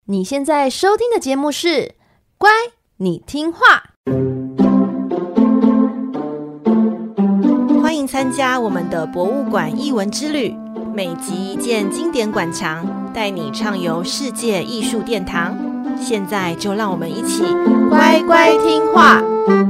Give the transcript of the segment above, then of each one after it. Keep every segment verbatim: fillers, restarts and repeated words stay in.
你现在收听的节目是《乖，你听话》。 欢迎参加我们的博物馆艺文之旅，每集一件经典馆藏，带你畅游世界艺术殿堂。现在就让我们一起乖乖听话。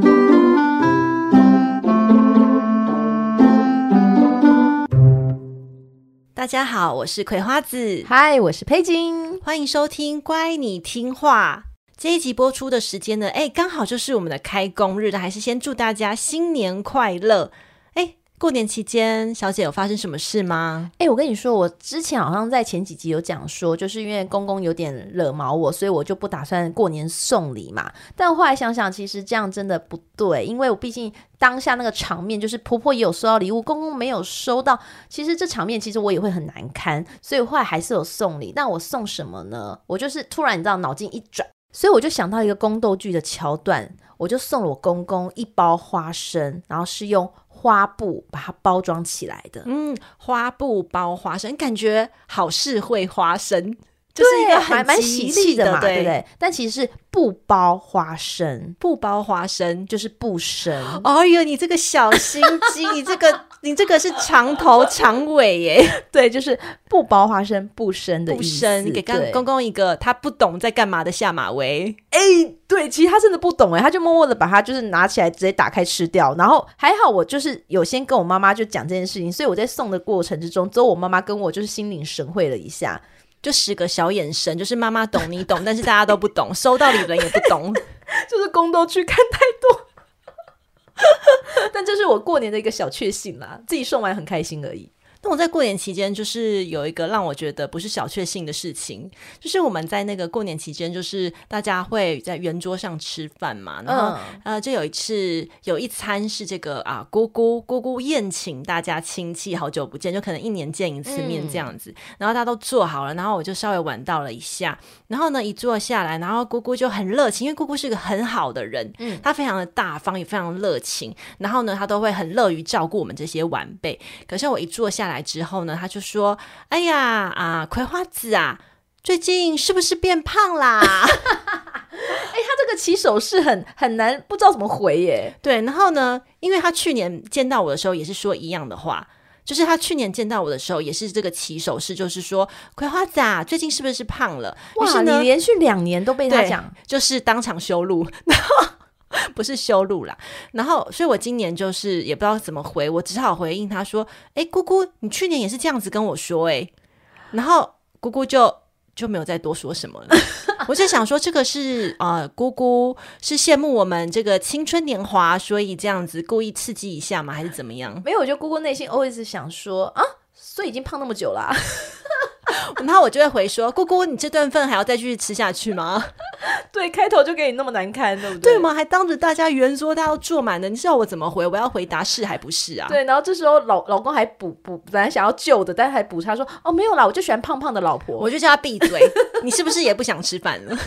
大家好，我是葵花子。 嗨，我是佩金。 欢迎收听乖你听话。这一集播出的时间呢，哎，刚好就是我们的开工日，还是先祝大家新年快乐。哎，过年期间小姐有发生什么事吗？ 哎，我跟你说，我之前好像在前几集有讲说，就是因为公公有点惹毛我，所以我就不打算过年送礼嘛。但后来想想，其实这样真的不对，因为我毕竟当下那个场面，就是婆婆也有收到礼物，公公没有收到，其实这场面其实我也会很难堪，所以后来还是有送礼。但我送什么呢？我就是突然你知道脑筋一转，所以我就想到一个宫斗剧的桥段，我就送了我公公一包花生，然后是用花布把它包装起来的。 嗯，花布包花生，感觉好事会花生，就是一个很蛮喜气的嘛，对不对？但其实是不包花生， 不包花生就是不生。 哎呦，你这个小心机，你这个你这个是长头长尾耶。 对，就是不包花生不生的意思， 不生，给公公一个他不懂在干嘛的下马威。 哎，对，其实他真的不懂哎，他就默默的把它就是拿起来直接打开吃掉。然后还好我就是有先跟我妈妈就讲这件事情，所以我在送的过程之中，只有我妈妈跟我就是心领神会了一下。 就十个小眼神，就是妈妈懂你懂，但是大家都不懂，收到礼人也不懂， 就是宫斗剧看太多。但这是我过年的一个小确幸啦，自己送完很开心而已。 那我在过年期间就是有一个让我觉得不是小确幸的事情，就是我们在那个过年期间就是大家会在圆桌上吃饭嘛，然后、嗯、呃，就有一次有一餐是这个啊姑姑姑姑宴请大家亲戚，好久不见，就可能一年见一次面这样子、嗯、然后大家都坐好了，然后我就稍微晚到了一下，然后呢一坐下来，然后姑姑就很热情，因为姑姑是个很好的人，嗯，她非常的大方也非常热情，然后呢她都会很乐于照顾我们这些晚辈。可是我一坐下来来之后呢，他就说：“哎呀啊，葵花子啊，最近是不是变胖啦？”哎， 他这个起手式很很难，不知道怎么回耶。 对，然后呢，因为他去年见到我的时候也是说一样的话，就是他去年见到我的时候也是这个起手式，就是说葵花子啊，最近是不是胖了？ 哇，你连续两年都被他讲， 就是当场羞辱，然后。不是羞辱啦，然后所以我今年就是也不知道怎么回，我只好回应他说：“哎，姑姑，你去年也是这样子跟我说哎。”然后姑姑就就没有再多说什么了。我就想说，这个是呃，姑姑是羡慕我们这个青春年华，所以这样子故意刺激一下吗？还是怎么样？ 没有，我觉得姑姑内心 always 想说啊，所以已经胖那么久啦、啊。 然后我就会回说：“姑姑，你这顿饭还要再继续吃下去吗？” 对，开头就给你那么难看，对不对？ 对吗？还当着大家圆桌，大家都坐满了，你知道我怎么回？我要回答是还不是啊？ 对，然后这时候老老公还补补，本来想要救的，但是还补他说：“哦，没有啦，我就喜欢胖胖的老婆。” 我就叫他闭嘴，你是不是也不想吃饭了？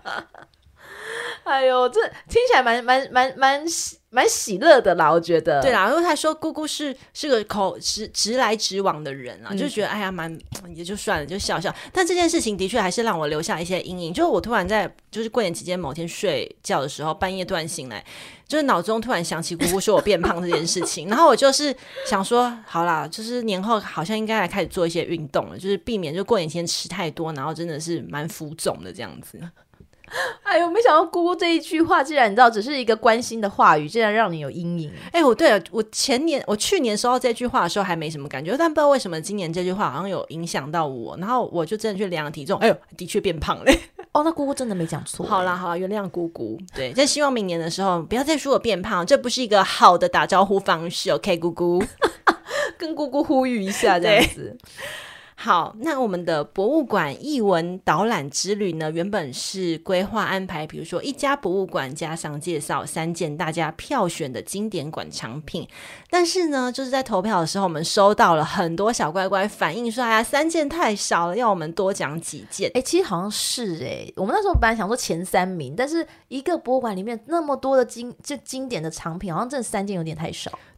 哎呦，这听起来蛮蛮蛮蛮蛮喜乐的啦，我觉得。 对啦，因为他说姑姑是是个口直直来直往的人啊，嗯、就觉得哎呀蛮也就算了，就笑笑。但这件事情的确还是让我留下一些阴影。就我突然在就是过年期间某天睡觉的时候，半夜突然醒来，就是脑中突然想起姑姑说我变胖这件事情，然后我就是想说，好啦，就是年后好像应该来开始做一些运动了，就是避免就过年期间吃太多，然后真的是蛮浮肿的这样子。 哎呦，没想到姑姑这一句话，既然你知道只是一个关心的话语，竟然让你有阴影。 哎，我对了，我前年我去年收到这句话的时候还没什么感觉，但不知道为什么今年这句话好像有影响到我，然后我就真的去量体重，哎呦，的确变胖了。 哦，那姑姑真的没讲错。 好啦好啦，原谅姑姑。对，但希望明年的时候不要再说我变胖，这不是一个好的打招呼方式。OK， 姑姑， 跟姑姑呼吁一下这样子。 好，那我们的博物馆艺文导览之旅呢，原本是规划安排比如说一家博物馆加上介绍三件大家票选的经典馆藏品，但是呢就是在投票的时候我们收到了很多小乖乖反映说，哎呀三件太少了，要我们多讲几件。 哎、欸，其实好像是哎、欸，我们那时候本来想说前三名，但是一个博物馆里面那么多的经就经典的藏品，好像这三件有点太少。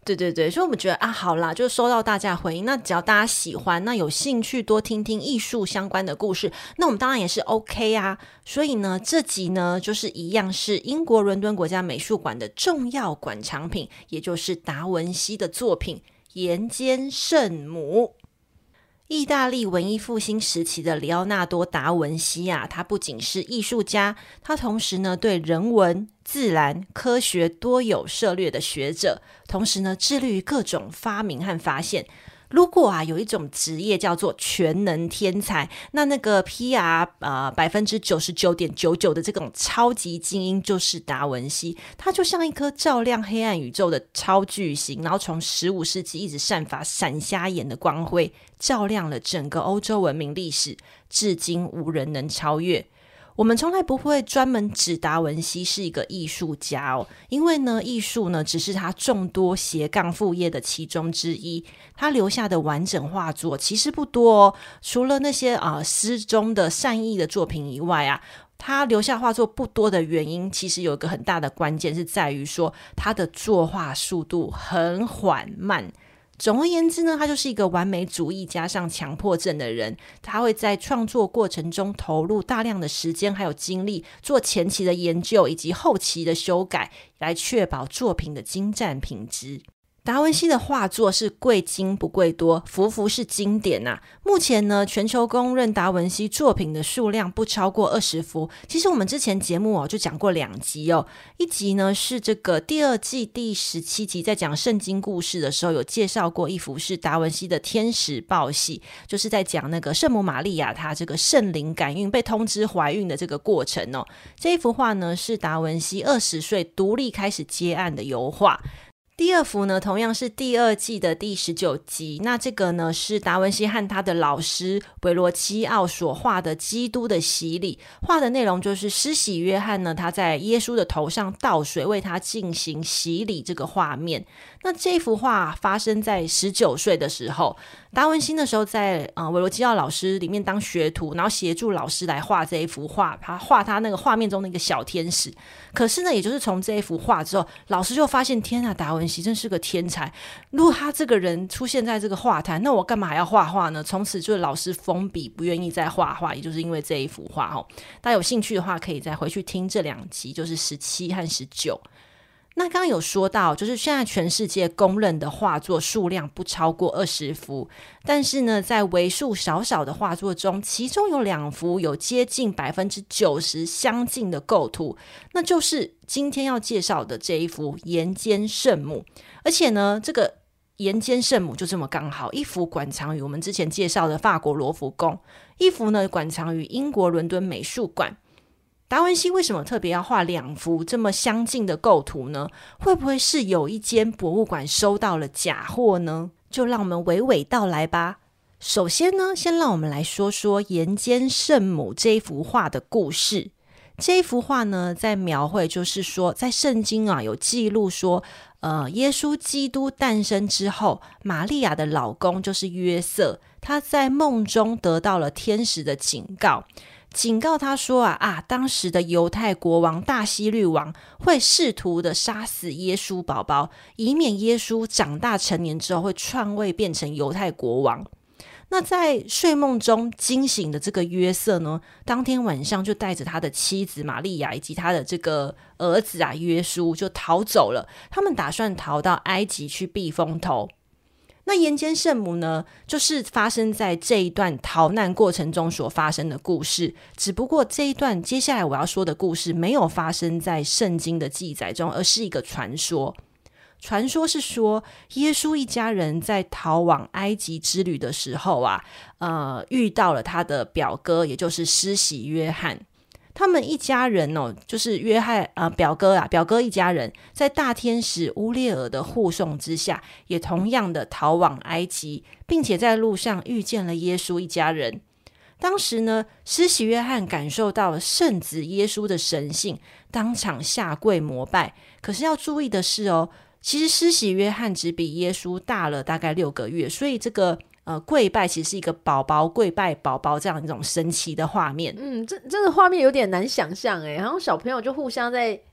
对对对，所以我们觉得啊，好啦，就收到大家回应，那只要大家喜欢，那有兴趣多听听艺术相关的故事，那我们当然也是 OK 啊。所以呢，这集呢就是一样是英国伦敦国家美术馆的重要馆藏品，也就是达文西的作品《岩间圣母》。意大利文艺复兴时期的里奥纳多·达文西啊，他不仅是艺术家，他同时呢对人文、自然、科学多有涉猎的学者，同时呢致力于各种发明和发现。如果啊有一种职业叫做全能天才，那那个 P R 呃百分之九十九点九九的这种超级精英就是达文西，他就像一颗照亮黑暗宇宙的超巨星，然后从十五世纪一直散发闪瞎眼的光辉，照亮了整个欧洲文明历史，至今无人能超越。我们从来不会专门指达文西是一个艺术家哦，因为呢，艺术呢只是他众多斜杠副业的其中之一。他留下的完整画作其实不多哦，除了那些啊、呃、诗中的善意的作品以外啊，他留下画作不多的原因，其实有一个很大的关键是在于说他的作画速度很缓慢。总而言之呢，他就是一个完美主义加上强迫症的人，他会在创作过程中投入大量的时间还有精力，做前期的研究以及后期的修改，来确保作品的精湛品质。达文西的画作是贵精不贵多，幅幅是经典啊。目前呢，全球公认达文西作品的数量不超过二十幅。其实我们之前节目哦就讲过两集哦，一集呢是这个第二季第十七集，在讲圣经故事的时候有介绍过一幅是达文西的天使报喜，就是在讲那个圣母玛利亚她这个圣灵感孕被通知怀孕的这个过程哦。这一幅画呢是达文西二十岁独立开始接案的油画。第二幅呢，同样是第二季的第十九集，那这个呢是达文西和他的老师维罗基奥所画的基督的洗礼，画的内容就是施洗约翰呢他在耶稣的头上倒水为他进行洗礼这个画面。那这幅画发生在十九岁的时候，达文西那时候在呃维罗基奥老师里面当学徒，然后协助老师来画这一幅画，他画他那个画面中的一个小天使。可是呢，也就是从这一幅画之后，老师就发现天啊，达文西真是个天才，如果他这个人出现在这个画坛，那我干嘛还要画画呢？从此就是老师封笔，不愿意再画画，也就是因为这一幅画哦。大家有兴趣的话可以再回去听这两集，就是十七和十九。那刚刚有说到，就是现在全世界公认的画作数量不超过二十幅，但是呢，在为数少少的画作中，其中有两幅有接近百分之九十相近的构图，那就是今天要介绍的这一幅《岩间圣母》。而且呢，这个岩间圣母就这么刚好，一幅馆藏于我们之前介绍的法国罗浮宫，一幅呢馆藏于英国伦敦美术馆。达文西为什么特别要画两幅这么相近的构图呢？会不会是有一间博物馆收到了假货呢？就让我们娓娓道来吧。首先呢，先让我们来说说岩间圣母这一幅画的故事。这一幅画呢，在描绘就是说，在圣经啊有记录说，呃，耶稣基督诞生之后，玛利亚的老公就是约瑟，他在梦中得到了天使的警告。警告他说啊啊，当时的犹太国王大希律王会试图的杀死耶稣宝宝，以免耶稣长大成年之后会篡位变成犹太国王。那在睡梦中惊醒的这个约瑟呢，当天晚上就带着他的妻子玛利亚以及他的这个儿子啊约书就逃走了，他们打算逃到埃及去避风头。那岩间圣母呢，就是发生在这一段逃难过程中所发生的故事，只不过这一段接下来我要说的故事没有发生在圣经的记载中，而是一个传说。传说是说，耶稣一家人在逃往埃及之旅的时候啊，呃，遇到了他的表哥，也就是施洗约翰。他们一家人哦，就是约翰呃表哥啊，表哥一家人在大天使乌列尔的护送之下，也同样的逃往埃及，并且在路上遇见了耶稣一家人。当时呢，施洗约翰感受到了圣子耶稣的神性，当场下跪膜拜。可是要注意的是哦，其实施洗约翰只比耶稣大了大概六个月，所以这个呃，跪拜其实是一个宝宝跪拜宝宝这样一种神奇的画面。 嗯，这这个画面有点难想象诶，好像小朋友就互相在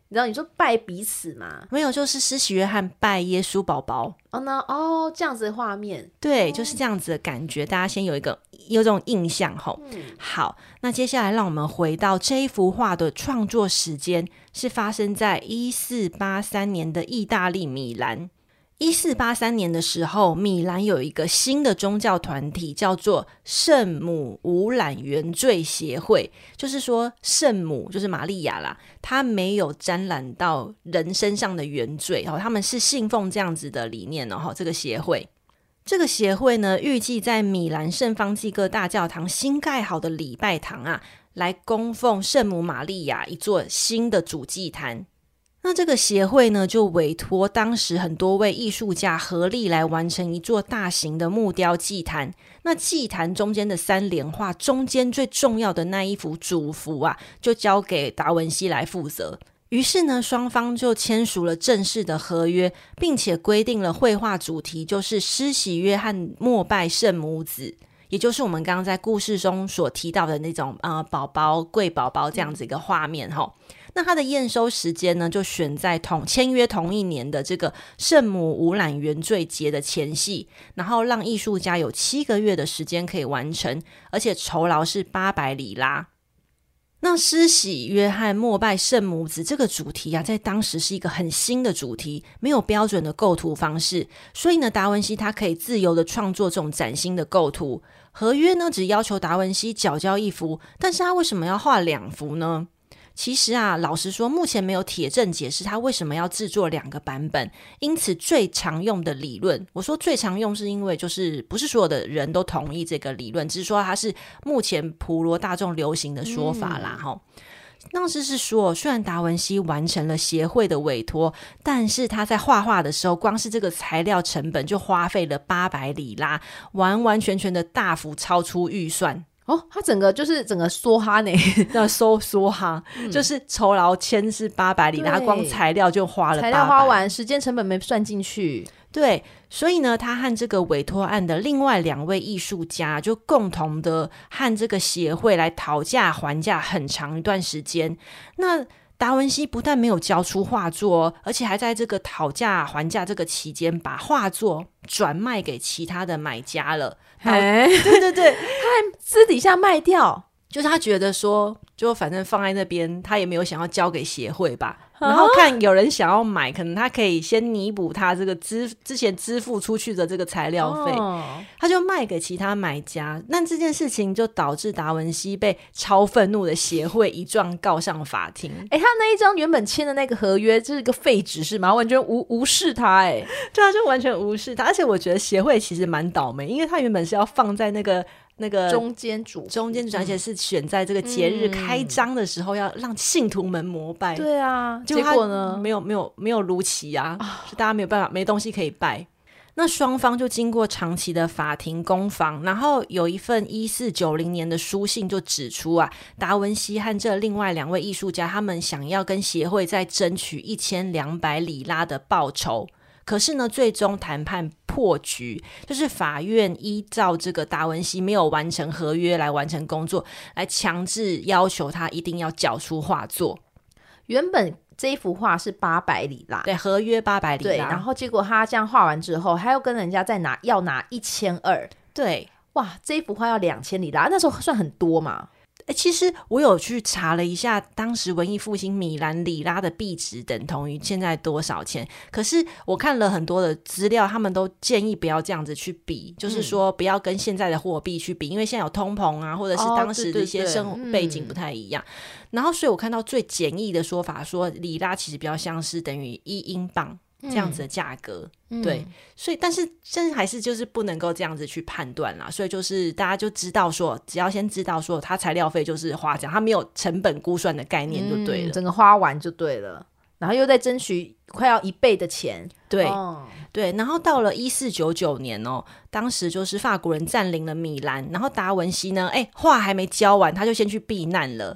你知道你说拜彼此嘛？ 没有，就是施洗约翰拜耶稣宝宝。 哦，那哦这样子的画面， 对、 哦、 就是这样子的感觉，大家先有一个有这种印象吼、嗯、好，那接下来让我们回到这一幅画的创作时间，是发生在一四八三年的意大利米兰。一四八三年的时候，米兰有一个新的宗教团体叫做圣母无染原罪协会，就是说圣母就是玛利亚啦，她没有沾染到人身上的原罪、哦、他们是信奉这样子的理念哦。这个协会这个协会呢，预计在米兰圣方济各大教堂新盖好的礼拜堂啊，来供奉圣母玛利亚一座新的主祭坛。那这个协会呢，就委托当时很多位艺术家合力来完成一座大型的木雕祭坛。那祭坛中间的三联画中间最重要的那一幅主幅啊，就交给达文西来负责。于是呢，双方就签署了正式的合约，并且规定了绘画主题就是施洗约翰膜拜圣母子，也就是我们刚刚在故事中所提到的那种呃宝宝跪宝宝这样子一个画面齁。那他的验收时间呢，就选在同签约同一年的这个圣母无染原罪节的前夕，然后让艺术家有七个月的时间可以完成，而且酬劳是八百里拉。那施洗约翰膜拜圣母子这个主题啊，在当时是一个很新的主题，没有标准的构图方式，所以呢，达文西他可以自由的创作这种崭新的构图。合约呢，只要求达文西缴交一幅，但是他为什么要画两幅呢？其实啊，老实说，目前没有铁证解释他为什么要制作两个版本，因此最常用的理论，我说最常用是因为就是不是所有的人都同意这个理论，只是说它是目前普罗大众流行的说法啦、嗯、那就是说，虽然达文西完成了协会的委托，但是他在画画的时候，光是这个材料成本就花费了八百里拉，完完全全的大幅超出预算。 哦，他整个就是整个梭哈呢， 那收梭哈、嗯，就是酬劳签是八百里拉，光材料就花了八百，材料花完，时间成本没算进去。 对，所以呢，他和这个委托案的另外两位艺术家就共同的和这个协会来讨价还价很长一段时间。那达文西不但没有交出画作，而且还在这个讨价还价这个期间把画作转卖给其他的买家了。 对对对，他还私底下卖掉， 就是他觉得说就反正放在那边，他也没有想要交给协会吧，然后看有人想要买，可能他可以先弥补他这个支之前支付出去的这个材料费、哦、他就卖给其他买家。那这件事情就导致达文西被超愤怒的协会一状告上法庭。 哎，他那一张原本签的那个合约就是一个废纸是吗？完全无无视他。哎， 对啊，就完全无视他。而且我觉得协会其实蛮倒霉，因为他原本是要放在那个那个中间主中间主，而且是选在这个节日开张的时候要让信徒们膜拜、嗯、 对啊， 结果呢没有没有没有如期啊，就大家没有办法没东西可以拜。那双方就经过长期的法庭攻防，然后有一份一四九零年的书信就指出啊，达文西和这另外两位艺术家他们想要跟协会再争取一千两百里拉的报酬。可是呢，最终谈判破局，就是法院依照这个达文西没有完成合约来完成工作，来强制要求他一定要缴出画作。 原本这一幅画是八百里拉， 对，合约八百里拉， 对，然后结果他这样画完之后，还要跟人家再拿要拿一千二， 对， 哇，这一幅画要两千里拉，那时候算很多嘛。 欸、其实我有去查了一下，当时文艺复兴米兰里拉的币值等同于现在多少钱，可是我看了很多的资料，他们都建议不要这样子去比、嗯、就是说不要跟现在的货币去比，因为现在有通膨啊，或者是当时的一些生活背景不太一样、哦、对对对、嗯、然后所以我看到最简易的说法说里拉其实比较像是等于一英镑这样子的价格、嗯、对，所以但是真的还是就是不能够这样子去判断啦，所以就是大家就知道说，只要先知道说它材料费就是花这样，它没有成本估算的概念就对了、 嗯、整个花完就对了，然后又再争取快要一倍的钱， 对、 哦、 对，然后到了一四九九年哦，当时就是法国人占领了米兰，然后达文西呢，哎，画还没交完他就先去避难了。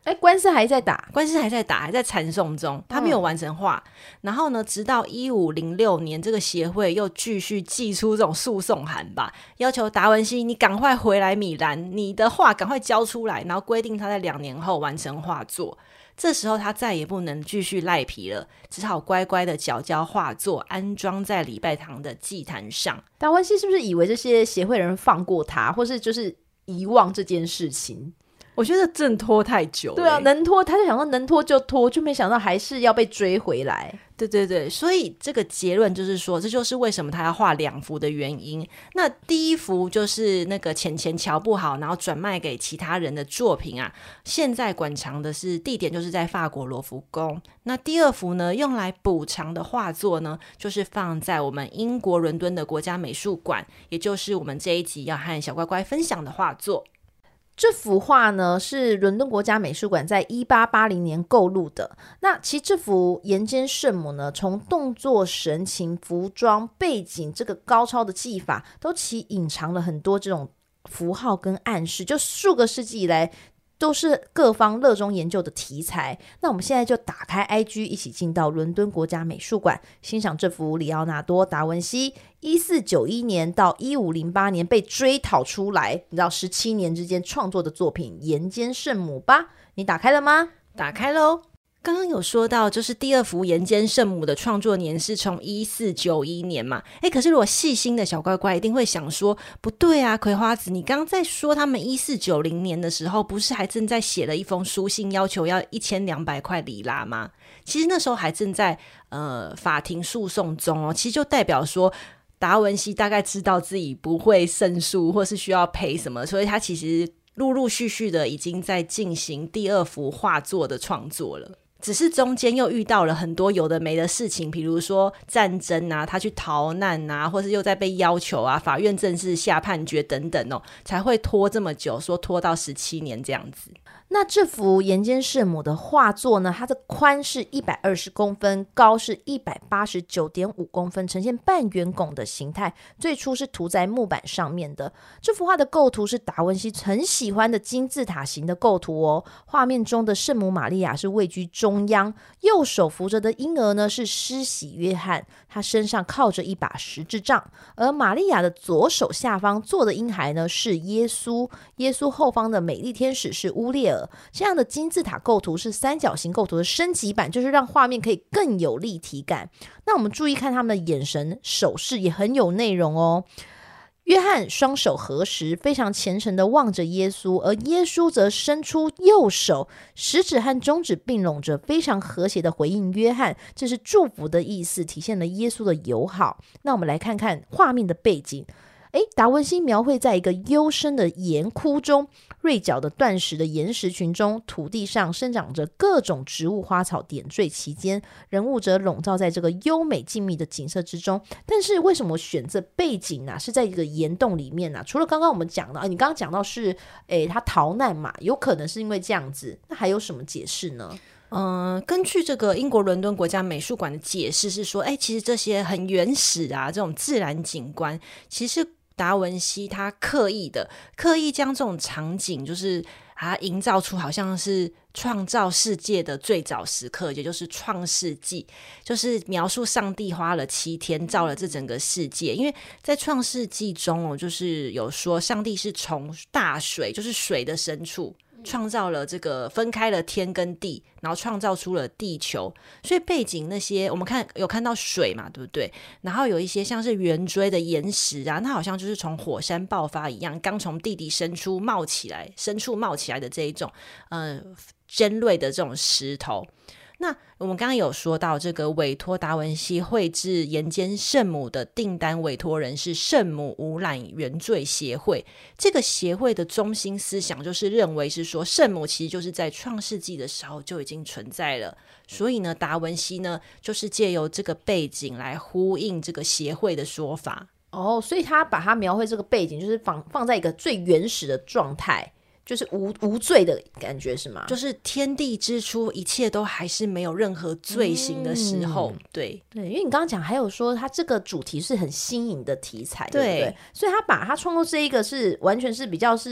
哎，官司还在打， 官司还在打，还在缠讼中，他没有完成画、嗯、然后呢直到一五零六年这个协会又继续寄出这种诉讼函吧，要求达文西你赶快回来米兰，你的画赶快交出来，然后规定他在两年后完成画作。这时候他再也不能继续赖皮了，只好乖乖的缴交画作，安装在礼拜堂的祭坛上。 达文西是不是以为这些协会人放过他，或是就是遗忘这件事情？ 我觉得真拖太久了、欸、 对啊，能拖他就想说能拖就拖，就没想到还是要被追回来。 对对对，所以这个结论就是说，这就是为什么他要画两幅的原因。那第一幅就是那个钱钱瞧不好然后转卖给其他人的作品啊，现在馆藏的是地点就是在法国罗浮宫。那第二幅呢，用来补偿的画作呢，就是放在我们英国伦敦的国家美术馆，也就是我们这一集要和小乖乖分享的画作。 这幅画呢是伦敦国家美术馆在一八八零年购入的。那其实这幅岩间圣母呢，从动作、神情、服装、背景这个高超的技法，都其隐藏了很多这种符号跟暗示，就数个世纪以来都是各方热衷研究的题材。那我们现在就打开 I G 一起进到伦敦国家美术馆，欣赏这幅里奥纳多·达文西一四九一年到一五零八年被追讨出来，你知道十七年之间创作的作品《岩间圣母》吧。你打开了吗？ 打开咯。刚刚有说到就是第二幅岩间圣母的创作年是从一四九一年嘛，诶，可是如果细心的小乖乖一定会想说，不对啊，葵花子，你刚刚在说他们一四九零年的时候不是还正在写了一封书信要求要一千两百块里拉吗？其实那时候还正在呃法庭诉讼中哦，其实就代表说达文西大概知道自己不会胜诉或是需要赔什么，所以他其实陆陆续续的已经在进行第二幅画作的创作了，只是中间又遇到了很多有的没的事情，比如说战争啊，他去逃难啊，或是又在被要求啊，法院正式下判决等等哦，才会拖这么久，说拖到十七年这样子。 那这幅岩间圣母的画作呢，它的宽是一百二十公分，高是一百八十九点五公分，呈现半圆拱的形态，最初是涂在木板上面的。这幅画的构图是达文西很喜欢的金字塔形的构图哦。画面中的圣母玛利亚是位居中央，右手扶着的婴儿呢是施洗约翰，他身上靠着一把十字杖，而玛利亚的左手下方坐的婴孩呢是耶稣，耶稣后方的美丽天使是乌列尔。这样的金字塔构图是三角形构图的升级版，就是让画面可以更有立体感。那我们注意看他们的眼神手势也很有内容哦。约翰双手合十，非常虔诚地望着耶稣，而耶稣则伸出右手，食指和中指并拢着，非常和谐地回应约翰，这是祝福的意思，体现了耶稣的友好。那我们来看看画面的背景。诶，达文西描绘在一个幽深的岩窟中，锐角的断石的岩石群中，土地上生长着各种植物花草点缀其间，人物则笼罩在这个优美静谧的景色之中。但是为什么选这背景呢、啊？是在一个岩洞里面啊？除了刚刚我们讲的、啊、你刚刚讲到是诶他逃难嘛，有可能是因为这样子，那还有什么解释呢？ 嗯、呃，根据这个英国伦敦国家美术馆的解释是说，哎，其实这些很原始啊，这种自然景观，其实达文西他刻意的刻意将这种场景就是啊营造出好像是创造世界的最早时刻，也就是创世纪，就是描述上帝花了七天造了这整个世界。因为在创世纪中哦，就是有说上帝是从大水，就是水的深处创造了这个分开了天跟地，然后创造出了地球。所以背景那些我们看有看到水嘛，对不对？然后有一些像是圆锥的岩石啊，它好像就是从火山爆发一样，刚从地底深处冒起来深处冒起来的这一种呃尖锐的这种石头。那我们刚刚有说到这个委托达文西绘制岩间圣母的订单委托人是圣母无染原罪协会。这个协会的中心思想就是认为是说圣母其实就是在创世纪的时候就已经存在了，所以呢达文西呢就是借由这个背景来呼应这个协会的说法。 哦，所以他把它描绘这个背景就是放放在一个最原始的状态，就是无无罪的感觉是吗？ 就是天地之初一切都还是没有任何罪行的时候、嗯、对对，因为你刚刚讲还有说他这个主题是很新颖的题材， 对, 对不对？所以他把他创作这一个是完全是比较是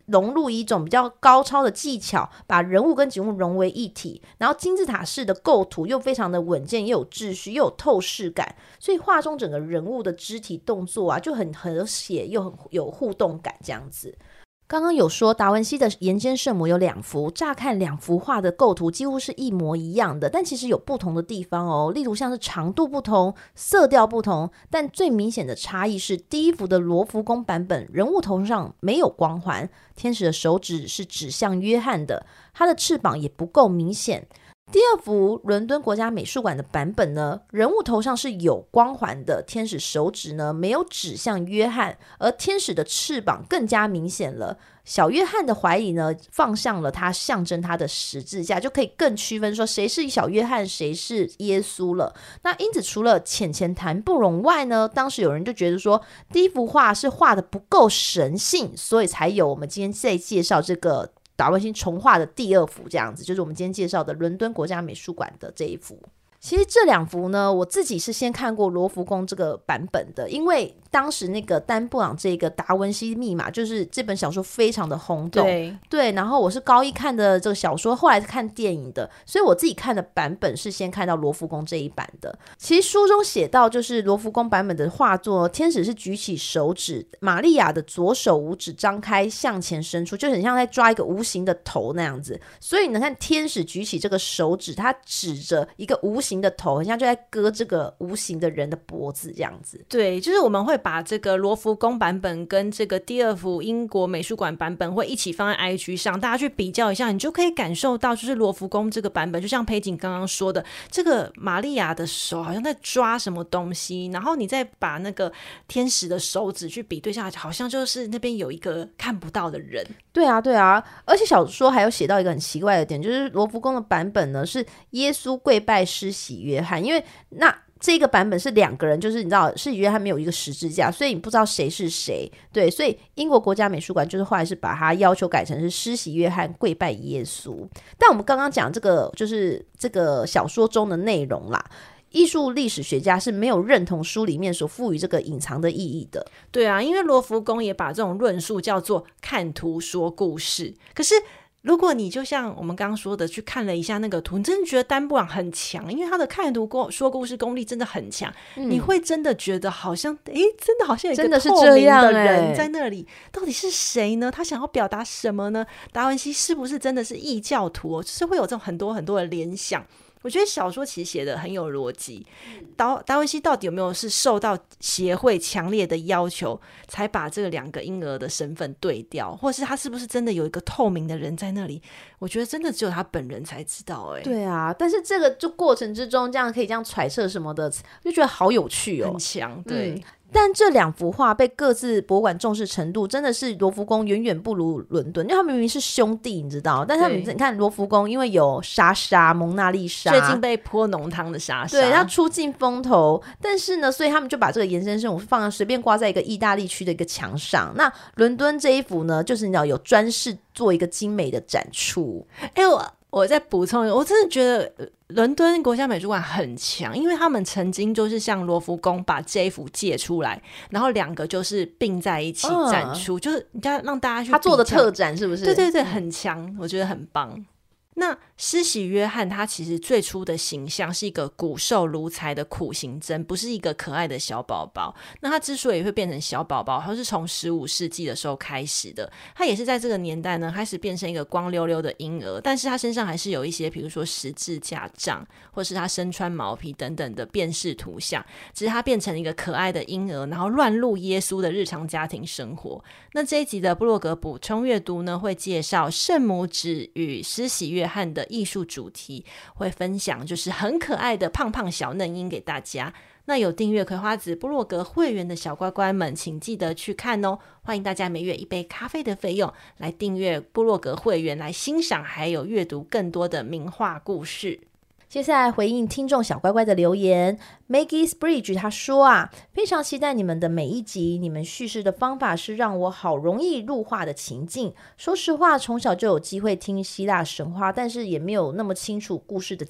融入一种比较高超的技巧，把人物跟景物融为一体，然后金字塔式的构图又非常的稳健，又有秩序，又有透视感，所以画中整个人物的肢体动作啊就很和谐，又很有互动感这样子。刚刚有说达文西的岩间圣母有两幅，乍看两幅画的构图几乎是一模一样的，但其实有不同的地方哦，例如像是长度不同，色调不同，但最明显的差异是第一幅的罗浮宫版本，人物头上没有光环，天使的手指是指向约翰的，他的翅膀也不够明显。第二幅伦敦国家美术馆的版本呢，人物头上是有光环的，天使手指呢没有指向约翰，而天使的翅膀更加明显了。小约翰的怀里呢放上了他象征他的十字架，就可以更区分说谁是小约翰谁是耶稣了。那因此除了浅浅谈不拢外呢，当时有人就觉得说第一幅画是画的不够神性，所以才有我们今天在介绍这个达文西重画的第二幅，这样子就是我们今天介绍的伦敦国家美术馆的这一幅。其实这两幅呢，我自己是先看过罗浮宫这个版本的，因为当时那个丹布朗这个达文西密码就是这本小说非常的轰动， 对对，然后我是高一看的这个小说，后来是看电影的，所以我自己看的版本是先看到罗浮宫这一版的。其实书中写到就是罗浮宫版本的画作，天使是举起手指，玛利亚的左手五指张开向前伸出，就很像在抓一个无形的头那样子，所以你看天使举起这个手指，他指着一个无形的头，很像就在割这个无形的人的脖子这样子。 对，就是我们会把这个罗浮宫版本跟这个第二幅英国美术馆版本会一起放在 I G 上，大家去比较一下，你就可以感受到就是罗浮宫这个版本就像裴景刚刚说的，这个玛利亚的手好像在抓什么东西，然后你再把那个天使的手指去比对下来，好像就是那边有一个看不到的人。 对啊对啊，而且小说还有写到一个很奇怪的点，就是罗浮宫的版本呢是耶稣跪拜施洗约翰，因为那这个版本是两个人，就是你知道施洗约翰没有一个十字架，所以你不知道谁是谁。对，所以英国国家美术馆就是后来是把它要求改成是施洗约翰跪拜耶稣。但我们刚刚讲这个就是这个小说中的内容啦，艺术历史学家是没有认同书里面所赋予这个隐藏的意义的。 对啊，因为罗浮宫也把这种论述叫做看图说故事，可是如果你就像我们刚刚说的去看了一下那个图，你真的觉得丹布朗很强，因为他的看图说故事功力真的很强、嗯、你会真的觉得好像诶真的好像有一个透明的人在那里、欸、到底是谁呢？他想要表达什么呢？达文西是不是真的是异教徒、哦、就是会有这种很多很多的联想。我觉得小说其实写的很有逻辑，达达文西到底有没有是受到协会强烈的要求才把这个两个婴儿的身份对调，或是他是不是真的有一个透明的人在那里？我觉得真的只有他本人才知道、欸、 对啊，但是这个就过程之中这样可以这样揣测什么的，就觉得好有趣哦， 很强。对、嗯， 但这两幅画被各自博物馆重视程度真的是罗浮宫远远不如伦敦，因为他们明明是兄弟你知道，但是他们你看罗浮宫因为有莎莎蒙娜丽莎最近被泼浓汤的莎莎， 对，他出尽风头，但是呢所以他们就把这个延伸圣母放在随便挂在一个意大利区的一个墙上。那伦敦这一幅呢就是你知道有专事做一个精美的展出。 哎、欸，我我再补充一个，我真的觉得伦敦国家美术馆很强，因为他们曾经就是向罗浮宫把这一幅借出来，然后两个就是并在一起展出、嗯、就是让大家去他做的特展是不是？ 对对对，很强，我觉得很棒。那施洗约翰他其实最初的形象是一个骨瘦如柴的苦行僧，不是一个可爱的小宝宝。那他之所以会变成小宝宝，他是从十五世纪的时候开始的，他也是在这个年代呢开始变成一个光溜溜的婴儿，但是他身上还是有一些比如说十字架杖或是他身穿毛皮等等的辨识图像，只是他变成一个可爱的婴儿，然后乱入耶稣的日常家庭生活。那这一集的部落格补充阅读呢会介绍圣母指与施洗约翰的艺术主题，会分享就是很可爱的胖胖小嫩婴给大家。那有订阅葵花子部落格会员的小乖乖们请记得去看哦，欢迎大家每月一杯咖啡的费用来订阅部落格会员，来欣赏还有阅读更多的名画故事。 接下来回应听众小乖乖的留言。 Maggie's Bridge 他说啊，非常期待你们的每一集，你们叙事的方法是让我好容易入画的情境。说实话从小就有机会听希腊神话，但是也没有那么清楚故事的结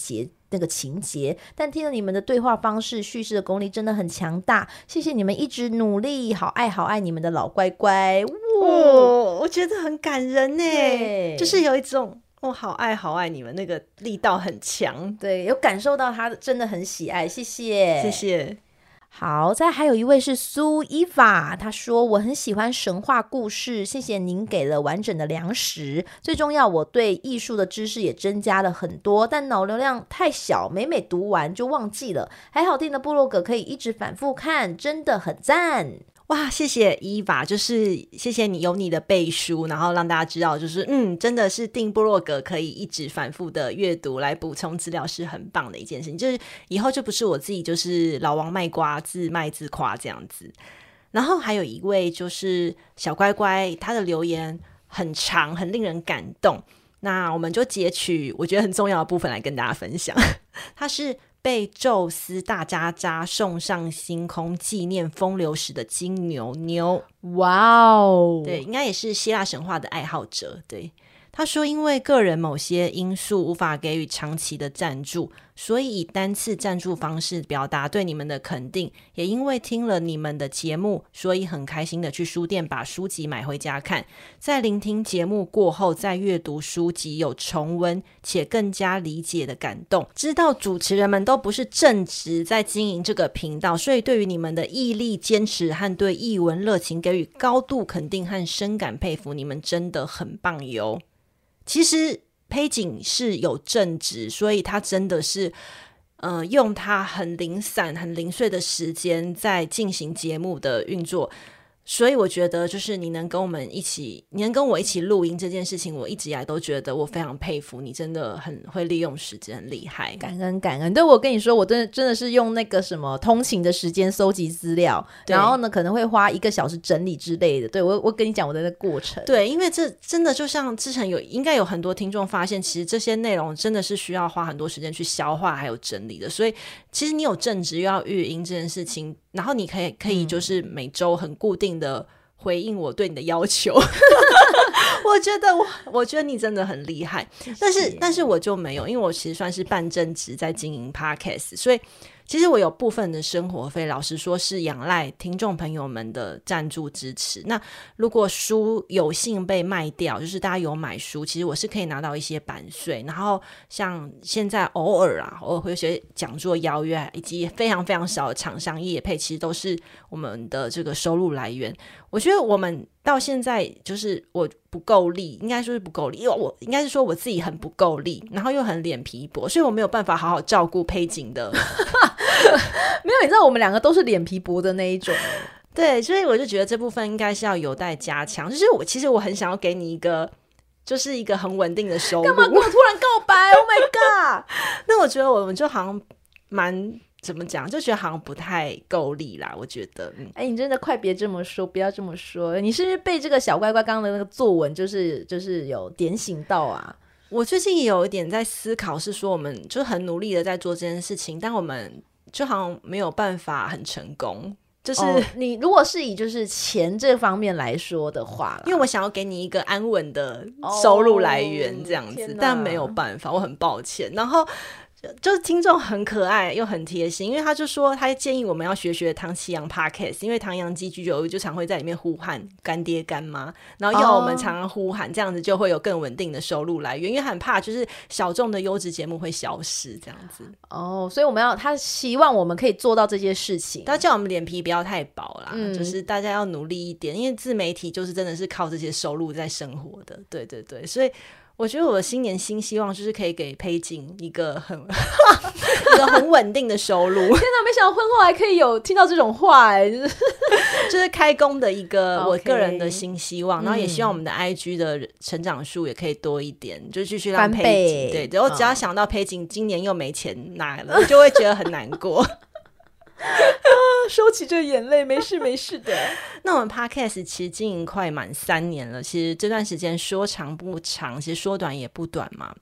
那个情节，但听了你们的对话方式，叙事的功力真的很强大，谢谢你们一直努力，好爱好爱你们的老乖乖。 哦，我觉得很感人耶，就是有一种我、哦、好爱好爱你们，那个力道很强。 对，有感受到他真的很喜爱，谢谢谢谢。 好，再还有一位是苏伊法，他说我很喜欢神话故事，谢谢您给了完整的粮食，最重要我对艺术的知识也增加了很多，但脑流量太小，每每读完就忘记了，还好听的部落格可以一直反复看，真的很赞。 哇，谢谢伊娃，就是谢谢你有你的背书，然后让大家知道就是嗯，真的是订部落格可以一直反复的阅读来补充资料是很棒的一件事情，就是以后就不是我自己就是老王卖瓜自卖自夸这样子。然后还有一位就是小乖乖，他的留言很长很令人感动，那我们就截取我觉得很重要的部分来跟大家分享。他是被宙斯大渣渣送上星空纪念风流史的金牛牛， 哇哦， 对，应该也是希腊神话的爱好者。对，他说因为个人某些因素无法给予长期的赞助，所以以单次赞助方式表达对你们的肯定，也因为听了你们的节目，所以很开心的去书店把书籍买回家看，在聆听节目过后再阅读书籍，有重温且更加理解的感动，知道主持人们都不是正职在经营这个频道，所以对于你们的毅力坚持和对艺文热情给予高度肯定和深感佩服，你们真的很棒哟。其实佩锦是有正职，所以他真的是呃，用他很零散很零碎的时间在进行节目的运作，所以我觉得就是你能跟我们一起你能跟我一起录音这件事情，我一直以来都觉得我非常佩服你，真的很会利用时间，很厉害， 感恩感恩。对，我跟你说我真的真的是用那个什么通勤的时间搜集资料，然后呢可能会花一个小时整理之类的。对，我我跟你讲我的那个过程。 对，因为这真的就像之前有应该有很多听众发现，其实这些内容真的是需要花很多时间去消化还有整理的，所以其实你有正职又要育婴这件事情，然后你可以可以就是每周很固定的回应我对你的要求我觉得我我觉得你真的很厉害，谢谢。但是但是我就没有，因为我其实算是半正职在经营 podcast， 所以其实我有部分的生活费老实说是仰赖听众朋友们的赞助支持，那如果书有幸被卖掉，就是大家有买书，其实我是可以拿到一些版税，然后像现在偶尔啊偶尔会有些讲座邀约以及非常非常少的厂商业配，其实都是我们的这个收入来源。我觉得我们到现在就是我不够力，应该说是不够力，因为我应该是说我自己很不够力，然后又很脸皮薄，所以我没有办法好好照顾佩锦的没有，你知道我们两个都是脸皮薄的那一种。 对，所以我就觉得这部分应该是要有待加强，就是我其实我很想要给你一个就是一个很稳定的收入。 干嘛跟我突然告白？Oh my god 那我觉得我们就好像蛮怎么讲，就觉得好像不太够力啦，我觉得。嗯， 哎，你真的快别这么说，不要这么说。你是不是被这个小乖乖刚刚的那个作文就是就是有点醒到啊？ 我最近也有一点在思考，是说我们就很努力的在做这件事情，但我们就好像没有办法很成功。就是、哦、 你如果是以就是钱这方面来说的话， 因为我想要给你一个安稳的收入来源这样子、哦、但没有办法，我很抱歉。然后就是听众很可爱又很贴心，因为他就说他建议我们要学学唐启阳 podcast， 因为唐阳鸡居酒屋就常会在里面呼喊干爹干妈，然后要我们常常呼喊、哦、这样子就会有更稳定的收入来源，因为很怕就是小众的优质节目会消失这样子。 哦，所以我们要他希望我们可以做到这些事情， 他叫我们脸皮不要太薄啦、嗯、就是大家要努力一点，因为自媒体就是真的是靠这些收入在生活的。对对对，所以我觉得我的新年新希望就是可以给佩锦一个很一个很稳定的收入。天哪，没想到婚后还可以有听到这种话哎、欸，就是就是开工的一个我个人的新希望， okay, 然后也希望我们的 I G 的成长数也可以多一点，嗯、就继续让佩锦对对，我只要想到佩锦今年又没钱拿了，我就会觉得很难过。 收起这眼泪，没事没事的。 那我们 podcast 其实经营快满三年了，其实这段时间说长不长，其实说短也不短嘛。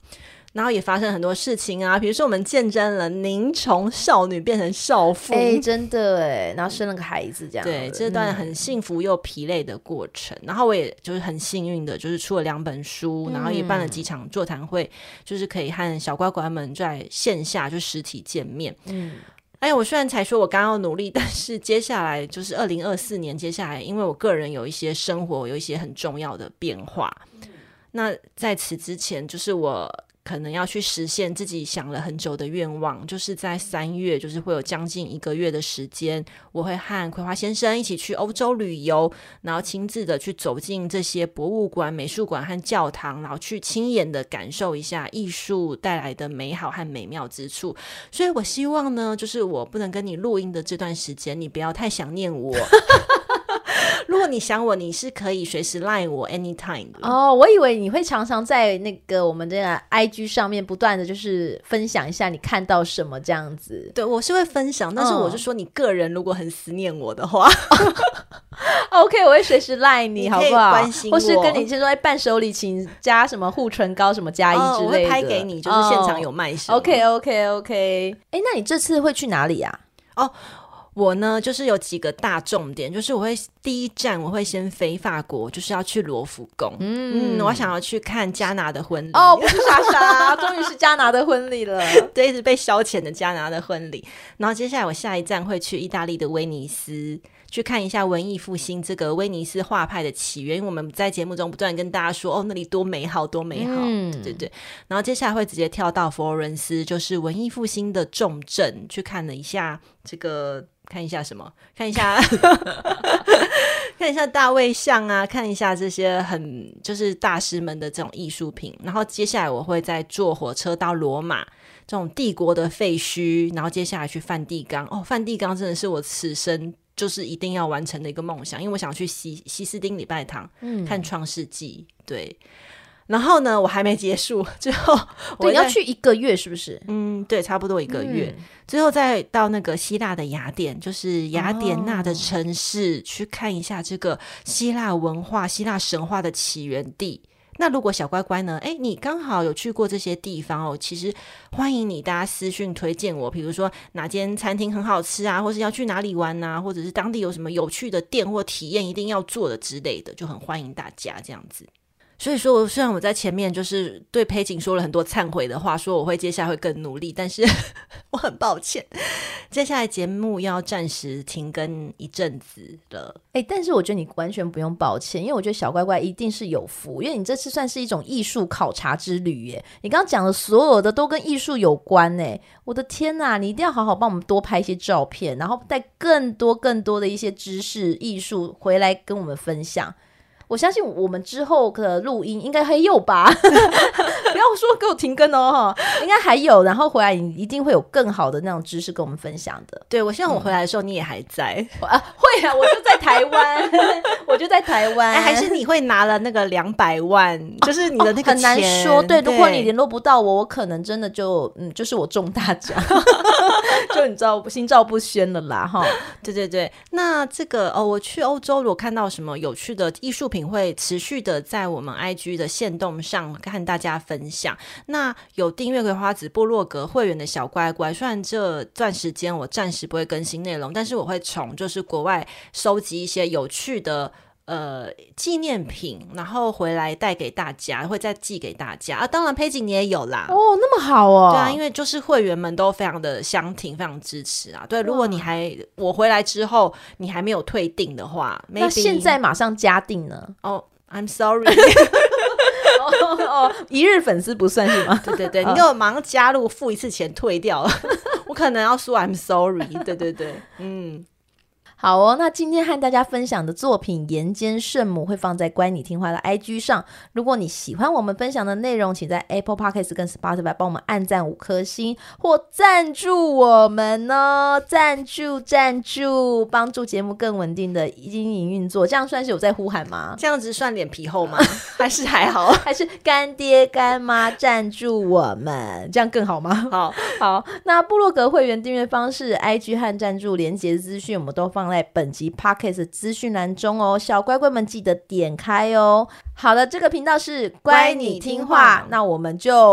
然后也发生很多事情啊，比如说我们见证了您从少女变成少妇， 哎、欸，真的哎，然后生了个孩子这样， 对，这段很幸福又疲累的过程、嗯、然后我也就是很幸运的就是出了两本书、嗯、然后也办了几场座谈会，就是可以和小乖乖们在线下就实体见面。嗯，哎呀，我虽然才说我刚要努力，但是接下来就是二零二四年，接下来因为我个人有一些生活有一些很重要的变化、嗯、那在此之前就是我可能要去实现自己想了很久的愿望，就是在三月就是会有将近一个月的时间，我会和葵花先生一起去欧洲旅游，然后亲自的去走进这些博物馆、美术馆和教堂，然后去亲眼的感受一下艺术带来的美好和美妙之处。所以我希望呢，就是我不能跟你录音的这段时间你不要太想念我如果你想我，你是可以随时 line 我 anytime 的。 哦，我以为你会常常在那个我们这个 I G 上面不断的就是分享一下你看到什么这样子。 对，我是会分享，但是我是说你个人如果很思念我的话、 哦、OK 我会随时 line 你, 你好不好， 关心我， 或是跟你说在伴手礼请加什么护唇膏什么加一之类的、哦、 我会拍给你，就是现场有卖什么、 哦、OK OK OK。 哎，那你这次会去哪里啊？ 哦，我呢就是有几个大重点，就是我会第一站我会先飞法国，就是要去罗浮宫。 嗯, 嗯我想要去看加拿的婚礼。 哦，不是莎莎终于是加拿的婚礼了对，一直被消遣的加拿的婚礼。然后接下来我下一站会去意大利的威尼斯，去看一下文艺复兴这个威尼斯画派的起源，因为我们在节目中不断跟大家说哦那里多美好多美好、嗯、对对对。然后接下来会直接跳到佛罗伦斯，就是文艺复兴的重镇，去看了一下这个看一下什么看一下看一下大卫像啊，看一下这些很就是大师们的这种艺术品。然后接下来我会再坐火车到罗马，这种帝国的废墟，然后接下来去梵蒂冈。哦，梵蒂冈真的是我此生就是一定要完成的一个梦想，因为我想去西西斯丁礼拜堂、嗯、看创世纪。对，然后呢我还没结束，最后对要去一个月是不是？ 嗯，对，差不多一个月、嗯、最后再到那个希腊的雅典，就是雅典娜的城市、哦、去看一下这个希腊文化希腊神话的起源地。那如果小乖乖呢，诶，你刚好有去过这些地方哦，其实欢迎你大家私讯推荐我，比如说哪间餐厅很好吃啊，或是要去哪里玩啊，或者是当地有什么有趣的店或体验一定要做的之类的，就很欢迎大家这样子。所以说虽然我在前面就是对裴景说了很多忏悔的话，说我会接下来会更努力，但是我很抱歉接下来节目要暂时停更一阵子了。 欸，但是我觉得你完全不用抱歉，因为我觉得小乖乖一定是有福，因为你这次算是一种艺术考察之旅耶，你刚刚讲的所有的都跟艺术有关耶，我的天哪，你一定要好好帮我们多拍一些照片，然后带更多更多的一些知识艺术回来跟我们分享。我相信我们之后的录音应该还有吧不要说给我停更哦，应该还有，然后回来你一定会有更好的那种知识跟我们分享的。 对，我希望我回来的时候你也还在、 嗯啊、会啊，我就在台湾我就在台湾、 欸、还是你会拿了那个两百万、哦、就是你的那个钱、哦、 很难说。 对, 对，如果你联络不到我，我可能真的就嗯，就是我中大奖就你知道心照不宣了啦哈。 对对对，那这个哦，我去欧洲如果看到什么有趣的艺术品，会持续的在我们 I G 的限动上和大家分享。那有订阅葵花子部落格会员的小乖乖，虽然这段时间我暂时不会更新内容，但是我会从就是国外收集一些有趣的呃纪念品，然后回来带给大家，会再寄给大家啊。当然裴景你也有啦。 哦，那么好哦。 对啊，因为就是会员们都非常的相挺，非常支持啊。对，如果你还我回来之后你还没有退订的话， 那现在马上加订呢？ 哦、oh, I'm sorry 哦哦，一日粉丝不算是吗？ 对对对，你给我马上加入，付一次钱退掉了我可能要说 I'm sorry 对对对，嗯。 好哦，那今天和大家分享的作品《岩间圣母》会放在乖你听话的 I G 上。如果你喜欢我们分享的内容，请在 Apple Podcast 跟 Spotify 帮我们按赞五颗星，或赞助我们哦，赞助赞助，帮助节目更稳定的经营运作。这样算是有在呼喊吗？ 这样子算脸皮厚吗？还是还好？ 还是干爹干妈赞助我们，这样更好吗？ 好好，那部落格会员订阅方式 I G 和赞助连结资讯我们都放在本集 Podcast 资讯栏中哦，小乖乖们记得点开哦。好的，这个频道是乖你听话，那我们就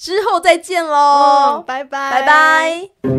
之后再见喽、 嗯、拜拜拜拜。